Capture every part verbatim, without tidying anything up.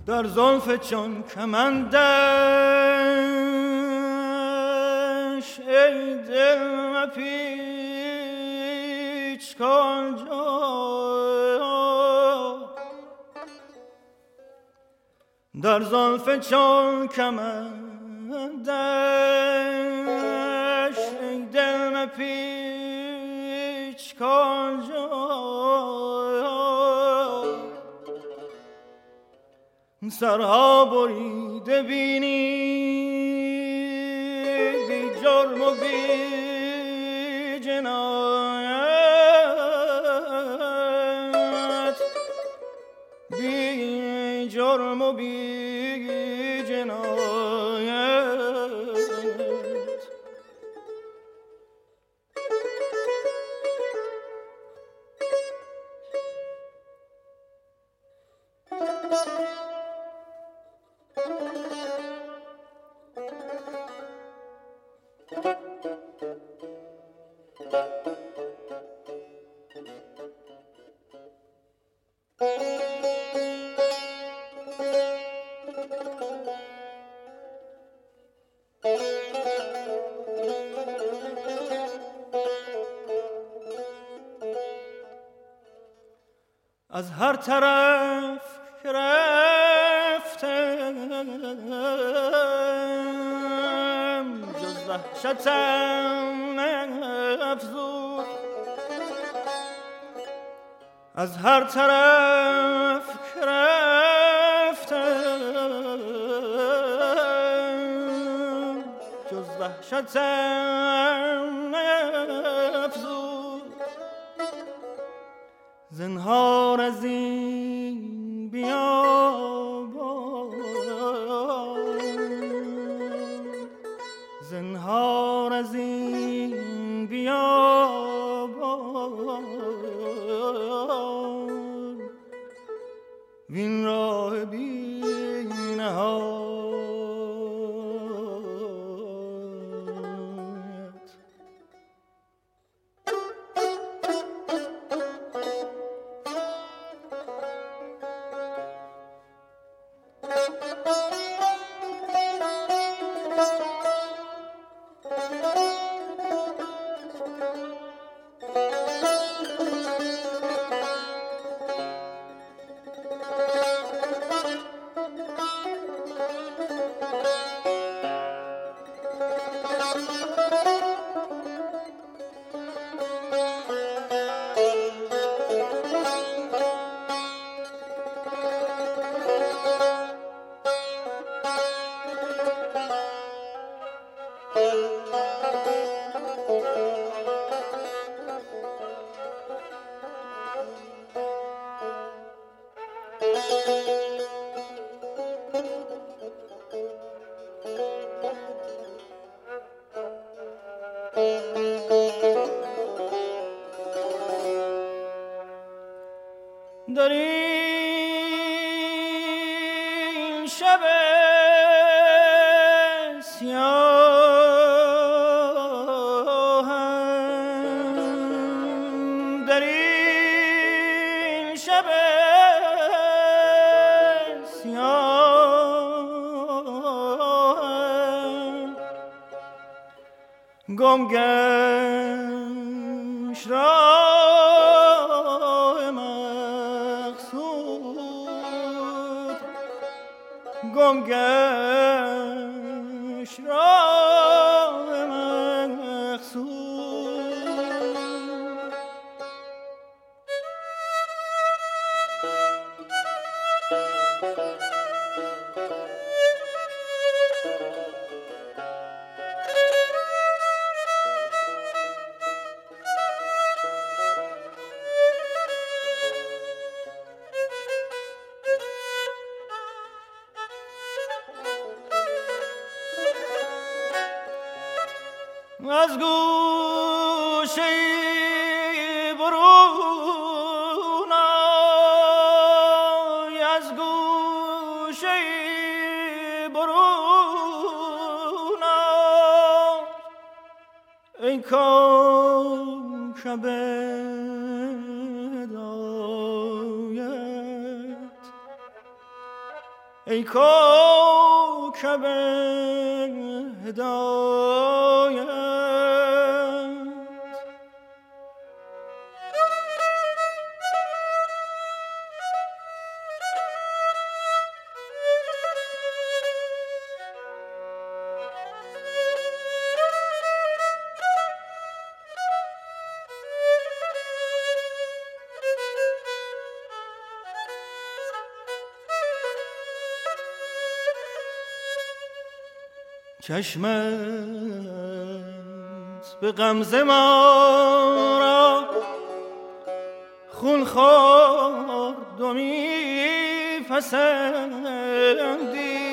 در زلف چون کمندش ای دل مپیچ کجا در زلف چون کمندش ای دل مپیچ کجا سرها بریده بینی بی جرم و بی جنایت بی جرم و بی جنایت از هر طرف که رفتم جز وحشتم افزود از هر طرف که رفتم جز وحشتم افزود زنهار از این بیابان زنهار از این بیابان وین راه بی نهایت در این شب سیاهم در این شب سیاهم گم گشت راه مقصود گم گشت راه مقصود از گوشه برون آی از گوشه برون آی ای کوکب هدایت ای کوکب هدایت. چشمت به غمزه ما را خون خورد و می پسندی.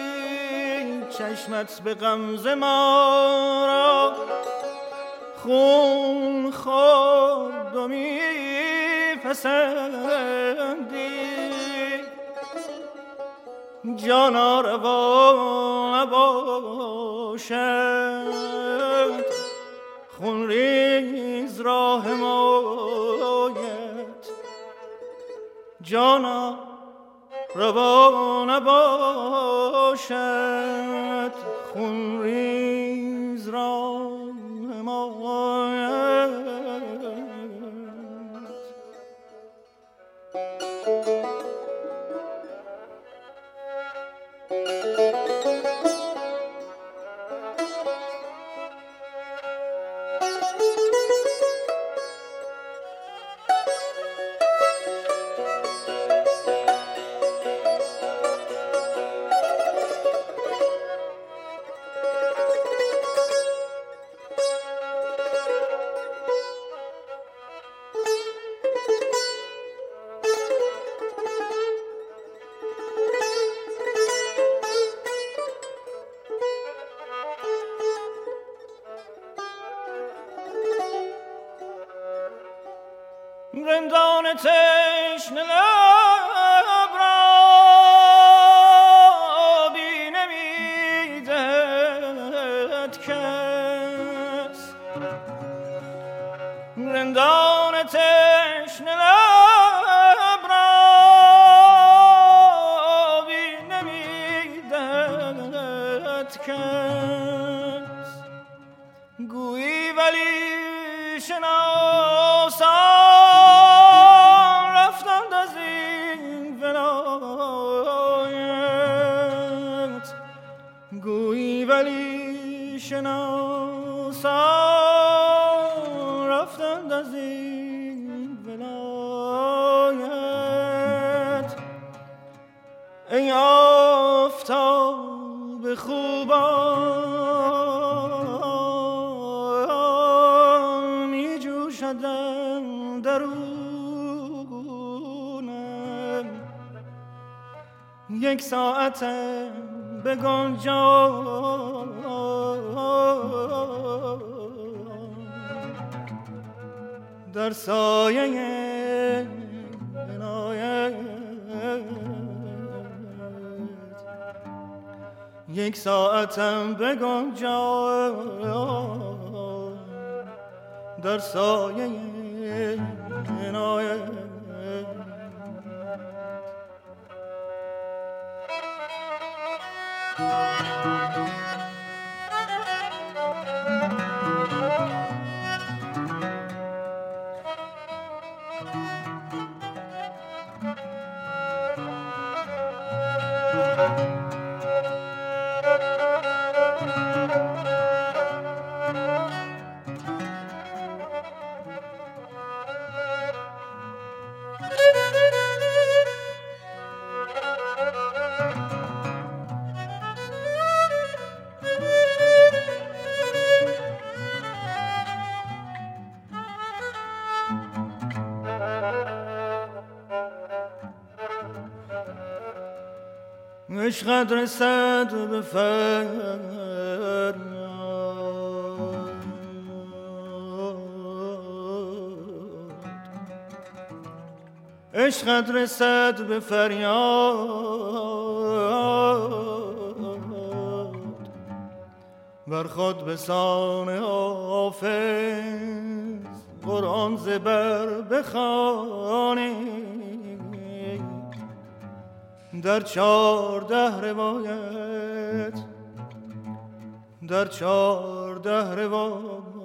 چشمت به غمزه ما را خون خورد و می پسندی. جانا روا نباشد خون ریز را حمایت. جانا روا نباشد خون ریز را حمایت. رندان تشنه لب را بی نمیدهد کس. رندان تشنه لب را بی نمیدهد کس. گویی ولی شناسان گویی ولی شناسان رفتند از این ولایت. ای آفتاب خوبان می جوشدم درونم. یک ساعتم بگن جان در سایه عنایت. یک ساعتم بگن جان در سایه عنایت. عشقت رسد به فریاد. عشقت رسد به فریاد. بر خود به سان حافظ قرآن زبر بخوانی. در چارده روایت در چارده روایت